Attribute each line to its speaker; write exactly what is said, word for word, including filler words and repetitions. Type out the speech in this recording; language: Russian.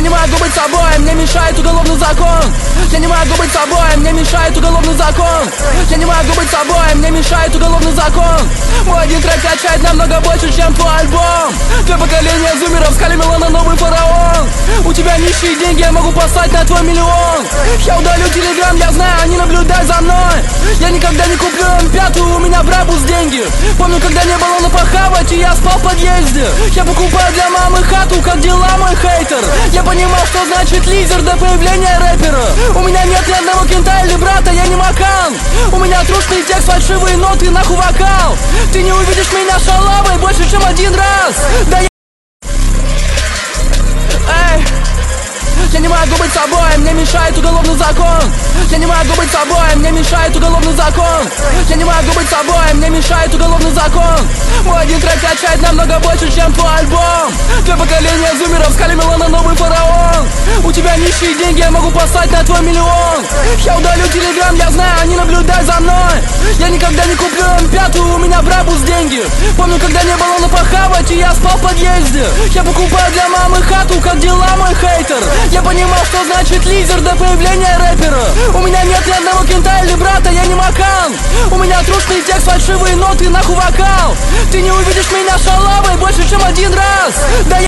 Speaker 1: Я не могу быть собой, мне мешает уголовный закон. Я не могу быть собой, мне мешает уголовный закон. Я не могу быть собой, мне мешает уголовный закон. Мой один трек качает намного больше, чем твой альбом. Для поколения зумеров скали Милана новый фараон. У тебя нищие деньги, я могу послать на твой миллион. Я удалю телеграм, я знаю, они наблюдают за мной. Я никогда не куплю эм пятую, у меня в рабус деньги. Помню, когда не было на похавать, и я спал в подъезде. Я покупаю для мамы хату, как дела, мой хейтер? Я понимал, что значит лидер до появления рэпера. У меня нет ни одного кента или брата, я не макан. У меня трушный текст, фальшивые ноты, нахуй вокал. Ты не увидишь меня шалавой больше, чем один раз. Да я... Эй, я не могу быть собой, мне мешает уголовный закон. Я не могу быть собой, мне мешает уголовный закон. Я не могу быть собой, мне мешает уголовный закон. Мой один трек качает намного больше, чем твой альбом. Для поколения зумеров скали Милана новый фараон. У тебя нищие деньги, я могу послать на твой миллион. Я удалю телеграм, я знаю, они наблюдают за мной. Я никогда не куплю эм пятую, у меня в рабус деньги. Помню, когда не было на похавать, и я спал в подъезде. Я покупаю для мамы хату, как дела, мой хейтер? Я понимал, что значит лидер до появления рэпера. У меня нет ни одного кента или брата, я не макан. У меня трушный текст, фальшивые ноты, нахуй вокал. Ты не увидишь меня шалавой больше, чем один раз. Да я...